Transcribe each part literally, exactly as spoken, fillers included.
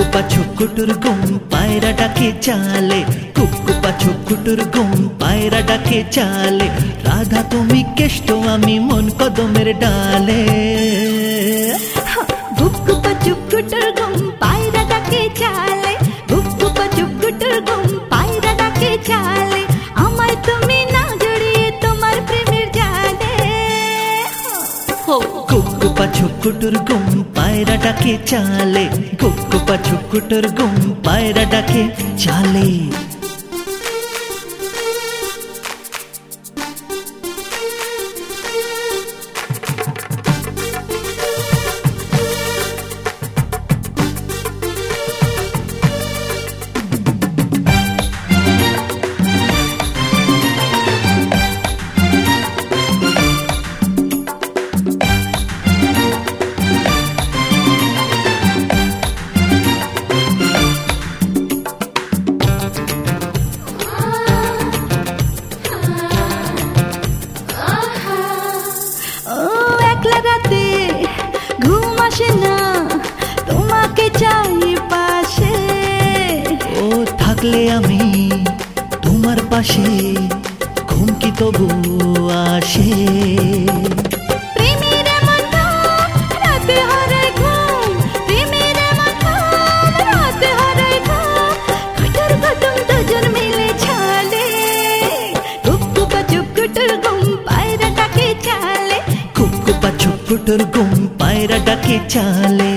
পাছু কুটুর গুম পায়রা ডাকে চালে, কুকু পাছু কুটুর গুম পায়রা ডাকে চালে, রাধা তুমি কেষ্ট আমি মন কদমের ডালে। কুকু পাছু কুটুর গুম পায়রা ডাকে চালে, কুকু পাছু কুটুর গুম পায়রা ডাকে চালে, আমায় তুমি না জড়িয়ে তোমার প্রেমের জালে। কুকু পাছু কুটুর গুম পায়রা ডাকে চালে, কুকু পাছু কুটুর গুম পায়রা ডাকে চালে। থাকলে আমি তোমার পাশে ঘুম কি তবু আসে। প্রেমের এমন ঘুম রাতে হারায় ঘুম, প্রেমের এমন ঘুম রাতে হারায় ঘুম, কুটুর কুটুম দুজন মিলে ছালে, কুকু পাছু কুটুর গুম পায়রা ডাকে চালে, কুকু পাছু কুটুর গুম পায়রা ডাকে চালে।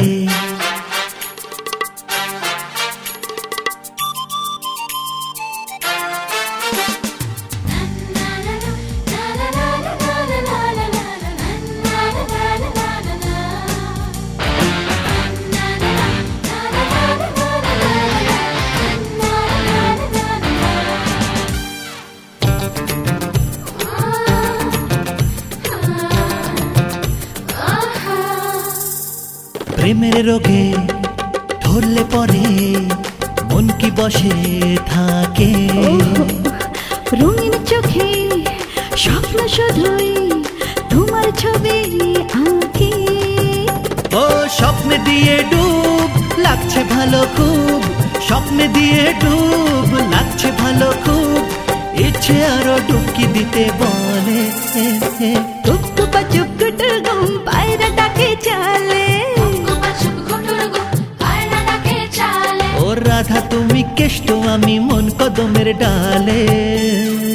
প্রেমের রোগে ধরলে পরে মন কি বসে থাকে, রঙিন চোখে স্বপ্ন শুধুই তোমার ছবি আঁকি। ও স্বপ্নে দিয়ে ডুব লাগছে ভালো খুব, স্বপ্নে দিয়ে ডুব লাগছে ভালো খুব, ইচ্ছে আরো ডুবকি দিতে বলে। কুকু পাছু কুটুর গুম পায়রা ডাকে চালে, ও রাধা তুমি কেষ্ট আমি মন কদমের ডালে।